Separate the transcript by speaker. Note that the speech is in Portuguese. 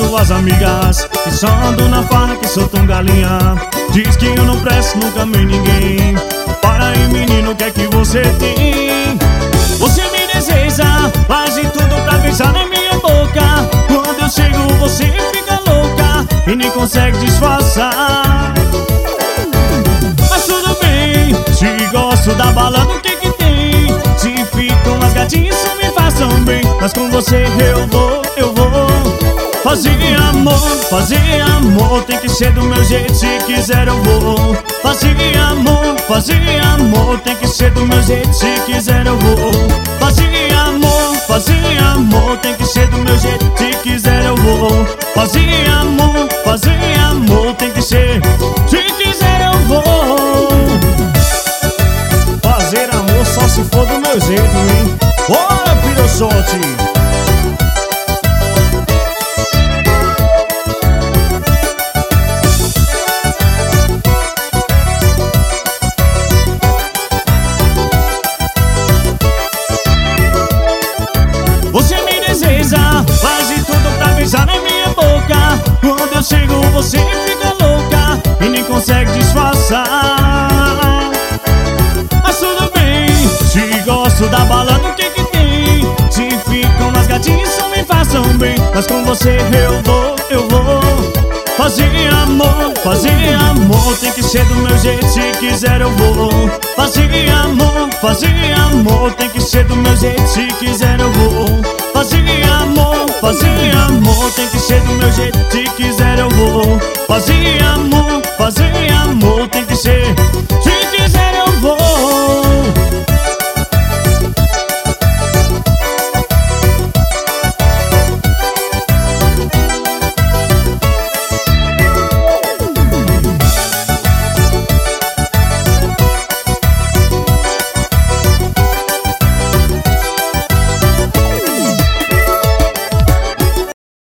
Speaker 1: suas amigas que só ando na farra, que sou tão galinha. Diz que eu não presto, nunca amei ninguém. Para aí, menino, o que é que você tem? Você me deseja, faz de tudo pra beijar na minha boca. Quando eu chego você fica louca e nem consegue disfarçar. Mas tudo bem, se gosto da balada, o que que tem? Se ficam as gatinhas, isso me façam bem. Mas com você eu vou fazer amor, tem que ser do meu jeito, se quiser eu vou fazer amor, tem que ser do meu jeito, se quiser eu vou fazer amor, tem que ser do meu jeito, se quiser eu vou fazer amor, tem que ser, se quiser eu vou fazer amor, só se for do meu jeito, hein? Bora, pirosote! Você me deseja, faz de tudo pra beijar na minha boca. Quando eu chego você fica louca e nem consegue disfarçar. Mas tudo bem, se gosto da balada, o que que tem? Se ficam as gatinhas, isso me façam bem. Mas com você eu vou fazer amor, tem que ser do meu jeito, se quiser eu vou fazer amor, tem que ser do meu jeito, se quiser eu vou fazer amor, tem que ser do meu jeito, se quiser eu vou fazer amor.